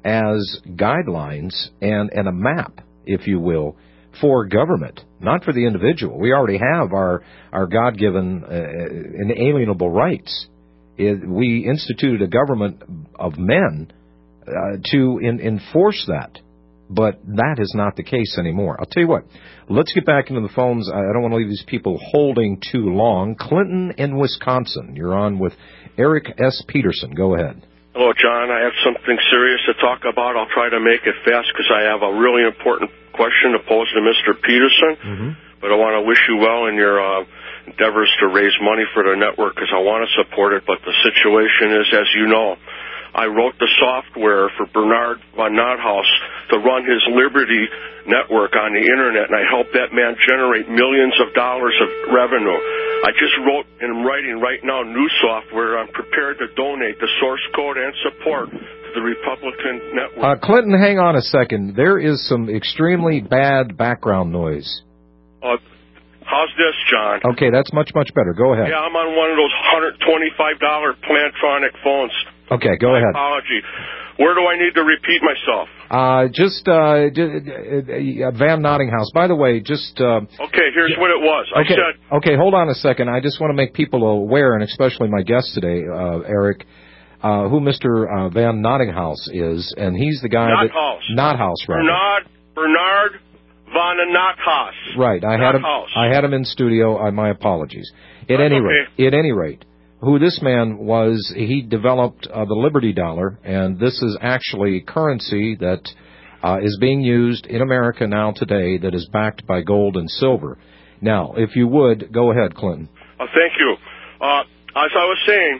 as guidelines and, and a map, if you will, for government, not for the individual. We already have our, our God-given uh, inalienable rights. It, we instituted a government of men uh, to in, enforce that, but that is not the case anymore. I'll tell you what, let's get back into the phones. I don't want to leave these people holding too long. Clinton in Wisconsin, you're on with Eric S. Peterson. Go ahead. Hello, John. I have something serious to talk about. I'll try to make it fast because I have a really important question to pose to Mister Peterson. Mm-hmm. But I want to wish you well in your uh, endeavors to raise money for the network because I want to support it. But the situation is, as you know, I wrote the software for Bernard von Nothaus to run his Liberty network on the Internet, and I helped that man generate millions of dollars of revenue. I just wrote and I'm writing right now new software. I'm prepared to donate the source code and support to the Republican network. Uh, Clinton, hang on a second. There is some extremely bad background noise. Uh, how's this, John? Okay, that's much, much better. Go ahead. Yeah, I'm on one of those one hundred twenty-five dollars Plantronic phones. Okay, go My ahead. Apology. Where do I need to repeat myself? Uh, just uh, d- uh, Van Nottinghouse. By the way, just... Uh, okay, here's what it was. I okay, said... Okay, hold on a second. I just want to make people aware, and especially my guest today, uh, Eric, uh, who Mister Uh, Van Nottinghouse is, and he's the guy Nothaus. that... Nothaus. Right. Bernard, Bernard von Nothaus. Right, I had him, I had him in studio. Uh, my apologies. At That's any okay. rate, at any rate, who this man was, he developed uh, the Liberty Dollar, and this is actually currency that uh, is being used in America now today that is backed by gold and silver. Now, if you would, go ahead, Clinton. Uh, thank you. Uh, as I was saying,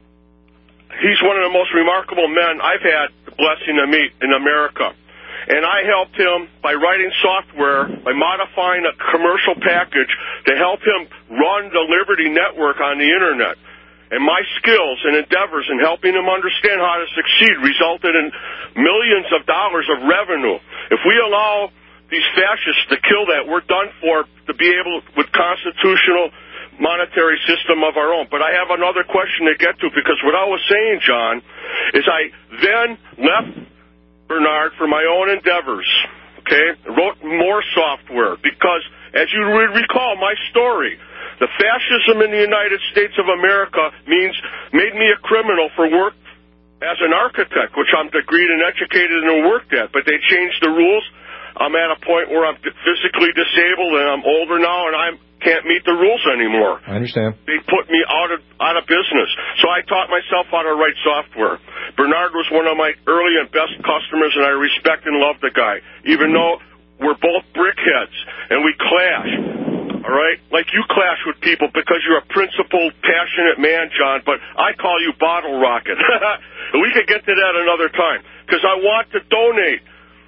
he's one of the most remarkable men I've had the blessing to meet in America. And I helped him by writing software, by modifying a commercial package to help him run the Liberty Network on the Internet. And my skills and endeavors in helping him understand how to succeed resulted in millions of dollars of revenue. If we allow these fascists to kill that, we're done for to be able, with constitutional monetary system of our own. But I have another question to get to, because what I was saying, John, is I then left Bernard for my own endeavors, okay, wrote more software, because, as you recall my story, the fascism in the United States of America means made me a criminal for work as an architect, which I'm degreed and educated and worked at. But they changed the rules. I'm at a point where I'm physically disabled and I'm older now, and I can't meet the rules anymore. I understand. They put me out of out of business. So I taught myself how to write software. Bernard was one of my early and best customers, and I respect and love the guy, even though we're both brickheads and we clash. All right? Like you clash with people because you're a principled, passionate man, John, but I call you Bottle Rocket. We could get to that another time, because I want to donate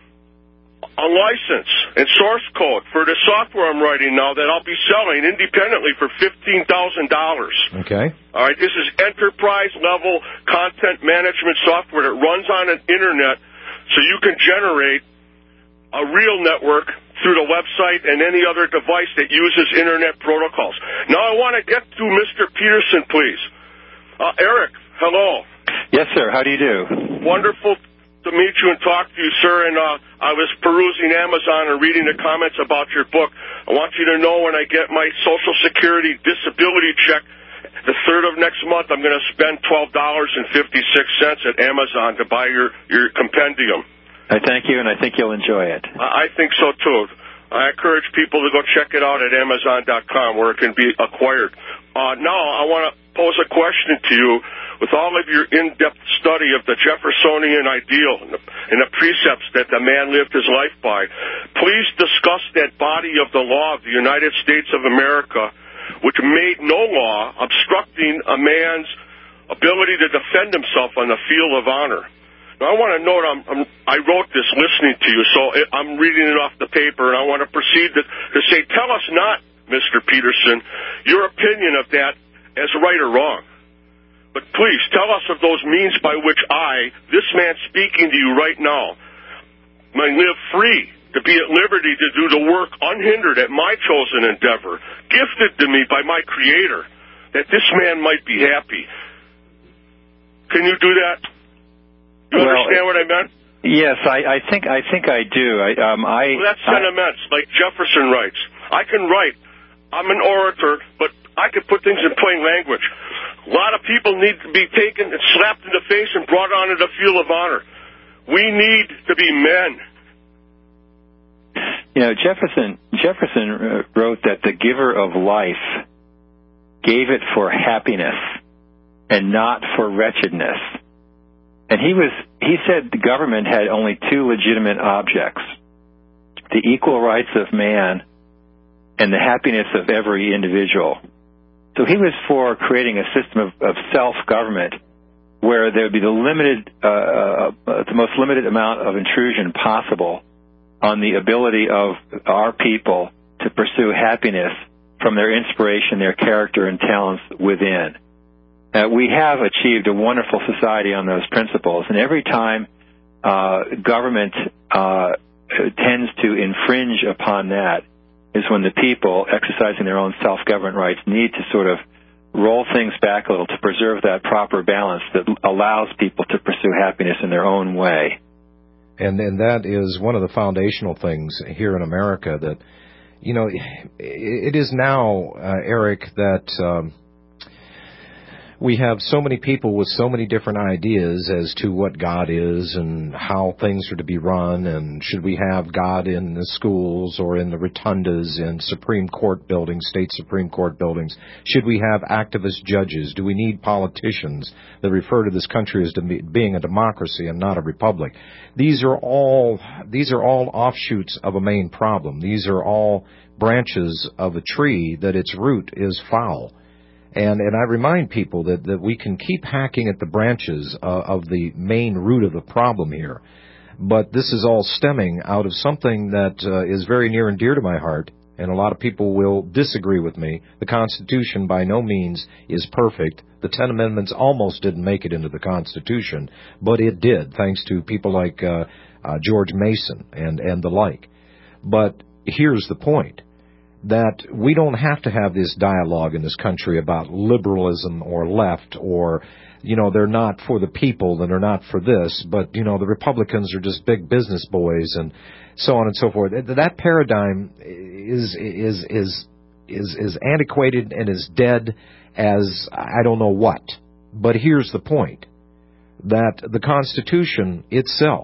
a license and source code for the software I'm writing now that I'll be selling independently for fifteen thousand dollars. Okay. All right? This is enterprise-level content management software that runs on an Internet so you can generate a real network through the website and any other device that uses Internet protocols. Now I want to get to Mister Peterson, please. Uh, Eric, hello. Yes, sir. How do you do? Wonderful to meet you and talk to you, sir. And uh, I was perusing Amazon and reading the comments about your book. I want you to know when I get my Social Security disability check, the third of next month, I'm going to spend twelve dollars and fifty-six cents at Amazon to buy your, your compendium. I thank you, and I think you'll enjoy it. I think so, too. I encourage people to go check it out at Amazon dot com, where it can be acquired. Uh, now, I want to pose a question to you. With all of your in-depth study of the Jeffersonian ideal and the, and the precepts that the man lived his life by, please discuss that body of the law of the United States of America, which made no law obstructing a man's ability to defend himself on the field of honor. Now, I want to note, I'm, I'm, I wrote this listening to you, so it, I'm reading it off the paper, and I want to proceed to, to say, tell us not, Mister Peterson, your opinion of that as right or wrong. But please, tell us of those means by which I, this man speaking to you right now, may live free, to be at liberty to do the work unhindered at my chosen endeavor, gifted to me by my Creator, that this man might be happy. Can you do that? You well, understand what I meant? Yes, I, I think I think I do. I, um, I well, that's sentiments, like Jefferson writes. I can write. I'm an orator, but I can put things in plain language. A lot of people need to be taken and slapped in the face and brought onto the field of honor. We need to be men. You know, Jefferson Jefferson wrote that the giver of life gave it for happiness and not for wretchedness. And he was he said the government had only two legitimate objects: the equal rights of man and the happiness of every individual. So he was for creating a system of, of self-government where there would be the limited, uh, uh, the most limited amount of intrusion possible on the ability of our people to pursue happiness from their inspiration, their character, and talents within. Uh, we have achieved a wonderful society on those principles, and every time uh, government uh, tends to infringe upon that is when the people, exercising their own self-government rights, need to sort of roll things back a little to preserve that proper balance that allows people to pursue happiness in their own way. And and that is one of the foundational things here in America that, you know, it is now, uh, Eric, that um, we have so many people with so many different ideas as to what God is and how things are to be run, and should we have God in the schools or in the rotundas in Supreme Court buildings, state Supreme Court buildings? Should we have activist judges? Do we need politicians that refer to this country as being a democracy and not a republic? These are all these are all offshoots of a main problem. These are all branches of a tree that its root is foul. And and I remind people that, that we can keep hacking at the branches uh, of the main root of the problem here. But this is all stemming out of something that uh, is very near and dear to my heart, and a lot of people will disagree with me. The Constitution by no means is perfect. The Ten Amendments almost didn't make it into the Constitution, but it did, thanks to people like uh, uh, George Mason and, and the like. But here's the point. That we don't have to have this dialogue in this country about liberalism or left or, you know, they're not for the people and they're not for this, but, you know, the Republicans are just big business boys and so on and so forth. That paradigm is is is is is antiquated and is dead as I don't know what. But here's the point, that the Constitution itself,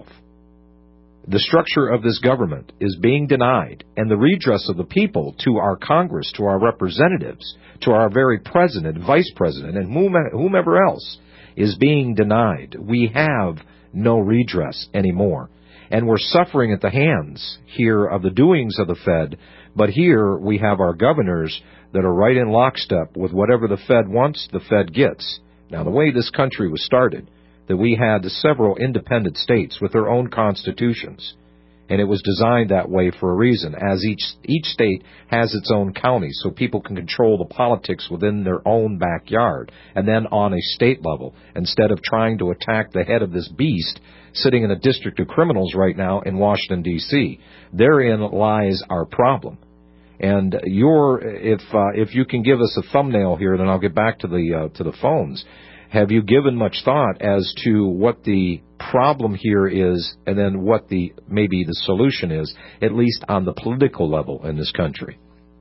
the structure of this government, is being denied, and the redress of the people to our Congress, to our representatives, to our very president, vice president, and whomever else is being denied. We have no redress anymore. And we're suffering at the hands here of the doings of the Fed, but here we have our governors that are right in lockstep with whatever the Fed wants, the Fed gets. Now, the way this country was started, that we had several independent states with their own constitutions. And it was designed that way for a reason, as each each state has its own county, so people can control the politics within their own backyard, and then on a state level, instead of trying to attack the head of this beast sitting in a district of criminals right now in Washington, D C Therein lies our problem. And your, if uh, if you can give us a thumbnail here, then I'll get back to the uh, to the phones. Have you given much thought as to what the problem here is, and then what the maybe the solution is, at least on the political level in this country?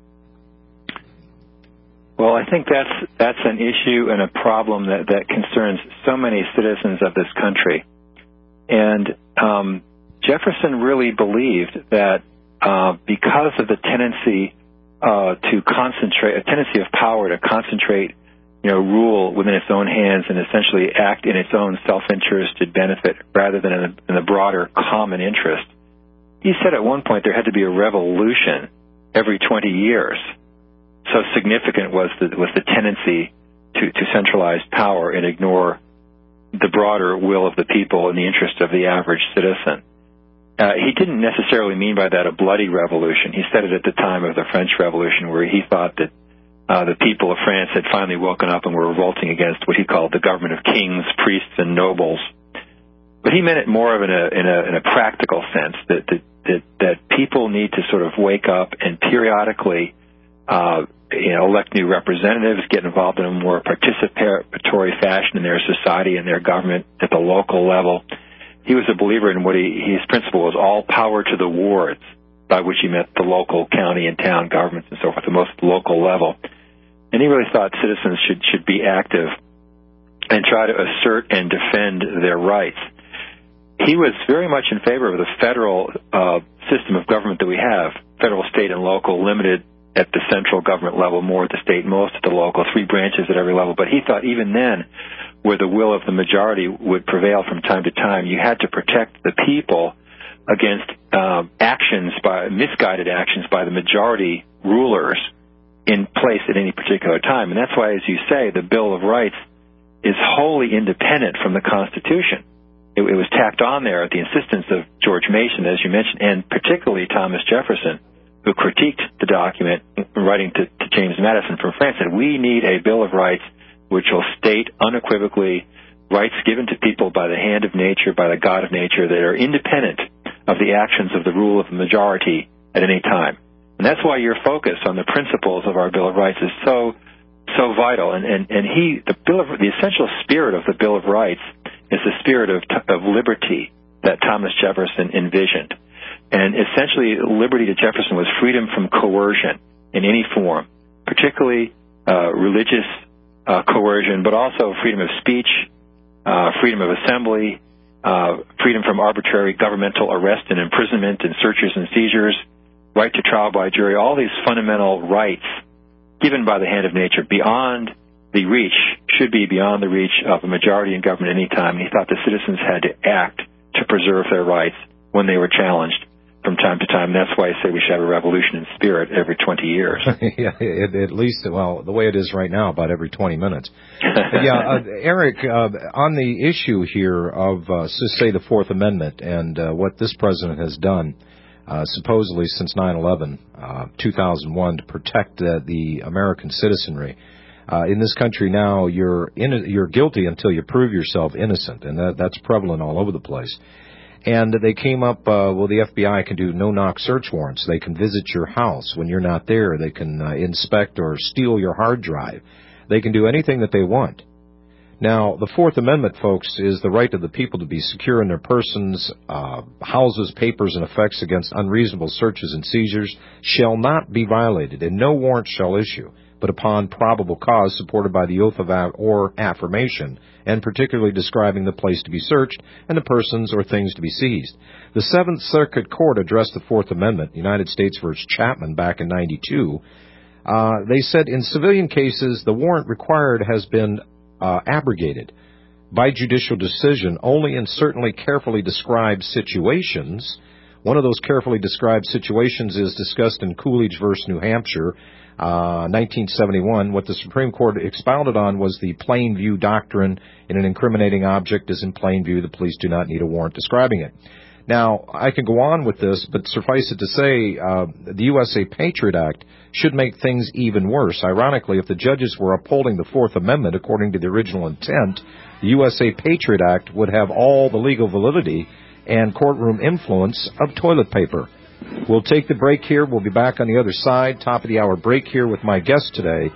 Well, I think that's that's an issue and a problem that, that concerns so many citizens of this country. And um, Jefferson really believed that uh, because of the tendency uh, to concentrate, a tendency of power to concentrate, you know, rule within its own hands and essentially act in its own self-interested benefit rather than in the, in the broader common interest. He said at one point there had to be a revolution every twenty years. So significant was the, was the tendency to, to centralize power and ignore the broader will of the people in the interest of the average citizen. Uh, he didn't necessarily mean by that a bloody revolution. He said it at the time of the French Revolution, where he thought that Uh, the people of France had finally woken up and were revolting against what he called the government of kings, priests, and nobles. But he meant it more of in a, in a, in a practical sense, that, that, that, that people need to sort of wake up and periodically uh, you know, elect new representatives, get involved in a more participatory fashion in their society and their government at the local level, he was a believer in what he, his principle was all power to the wards, by which he meant the local county and town governments and so forth, the most local level. And he really thought citizens should, should be active and try to assert and defend their rights. He was very much in favor of the federal uh, system of government that we have, federal, state, and local, limited at the central government level, more at the state, most at the local, three branches at every level. But he thought even then, where the will of the majority would prevail from time to time, you had to protect the people against um, actions by misguided actions by the majority rulers in place at any particular time. And that's why, as you say, the Bill of Rights is wholly independent from the Constitution. It, it was tacked on there at the insistence of George Mason, as you mentioned, and particularly Thomas Jefferson, who critiqued the document, writing to, to James Madison from France, said, we need a Bill of Rights which will state unequivocally rights given to people by the hand of nature, by the God of nature, that are independent of the actions of the rule of the majority at any time. And that's why your focus on the principles of our Bill of Rights is so so vital. And, and, and he, the Bill of, the essential spirit of the Bill of Rights is the spirit of, of liberty that Thomas Jefferson envisioned. And essentially, liberty to Jefferson was freedom from coercion in any form, particularly uh, religious uh, coercion, but also freedom of speech, uh, freedom of assembly, uh, freedom from arbitrary governmental arrest and imprisonment and searches and seizures, right to trial by jury, all these fundamental rights given by the hand of nature beyond the reach, should be beyond the reach of a majority in government at any time. And he thought the citizens had to act to preserve their rights when they were challenged from time to time. That's why I say we should have a revolution in spirit every twenty years. yeah, at, at least, well, the way it is right now, about every twenty minutes. yeah, uh, Eric, uh, on the issue here of, uh, say, the Fourth Amendment and uh, what this president has done, uh, supposedly since nine eleven, uh, two thousand one, to protect uh, the American citizenry. Uh, in this country now, you're in, you're guilty until you prove yourself innocent, and that, that's prevalent all over the place. And they came up, uh, well, the F B I can do no-knock search warrants. They can visit your house when you're not there. They can uh, inspect or steal your hard drive. They can do anything that they want. Now, the Fourth Amendment, folks, is the right of the people to be secure in their persons, uh, houses, papers, and effects against unreasonable searches and seizures shall not be violated, and no warrant shall issue, but upon probable cause supported by the oath of a- or affirmation, and particularly describing the place to be searched and the persons or things to be seized. The Seventh Circuit Court addressed the Fourth Amendment, United States versus Chapman, back in ninety-two. Uh, they said in civilian cases, the warrant required has been uh, abrogated by judicial decision only in certainly carefully described situations. One of those carefully described situations is discussed in Coolidge versus New Hampshire, Uh, nineteen seventy-one. What the Supreme Court expounded on was the plain view doctrine. In an incriminating object is in plain view, the police do not need a warrant describing it. Now, I can go on with this, but suffice it to say, uh, the U S A Patriot Act should make things even worse. Ironically, if the judges were upholding the Fourth Amendment according to the original intent, the U S A Patriot Act would have all the legal validity and courtroom influence of toilet paper. We'll take the break here. We'll be back on the other side. Top of the hour break here with my guest today,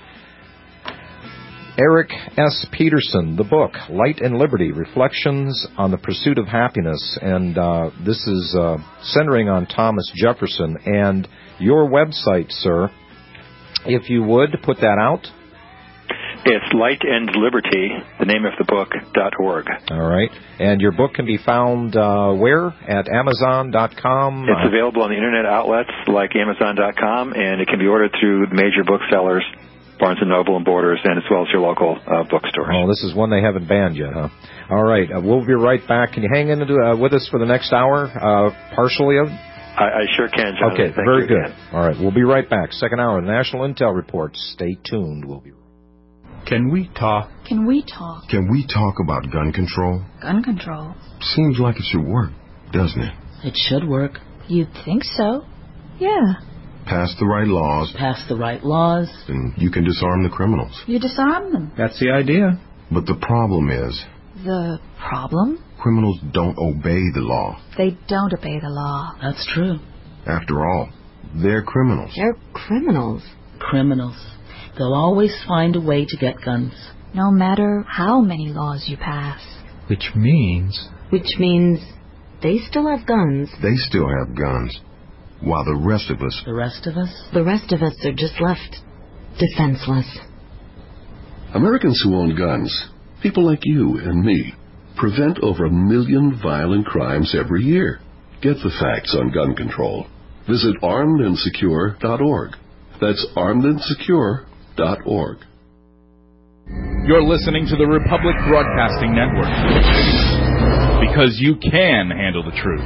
Eric S. Peterson. The book, Light and Liberty, Reflections on the Pursuit of Happiness. And uh, this is uh, centering on Thomas Jefferson. And your website, sir, if you would, put that out. It's Light and Liberty, the name of the book, dot org. All right. And your book can be found uh, where? At Amazon dot com? It's available on the Internet outlets like Amazon dot com, and it can be ordered through major booksellers, Barnes and Noble and Borders, and as well as your local uh, bookstores. Oh, this is one they haven't banned yet, huh? All right. Uh, we'll be right back. Can you hang in uh, with us for the next hour, uh, partially of I, I sure can, John. Okay, Thank very you good. again. All right, we'll be right back. Second hour of the National Intel Report. Stay tuned. We'll be right back. Can we talk? Can we talk? Can we talk about gun control? Gun control? Seems like it should work, doesn't it? It should work. You'd think so. Yeah. Pass the right laws. Pass the right laws. And you can disarm the criminals. You disarm them. That's the idea. But the problem is... The problem? Criminals don't obey the law. They don't obey the law. That's true. After all, they're criminals. They're criminals. Criminals. They'll always find a way to get guns. No matter how many laws you pass. Which means... Which means They still have guns. They still have guns. While the rest of us... The rest of us? The rest of us are just left defenseless. Americans who own guns, people like you and me, prevent over a million violent crimes every year. Get the facts on gun control. Visit armed and secure dot org. That's armed and secure dot org. You're listening to the Republic Broadcasting Network. Because you can handle the truth.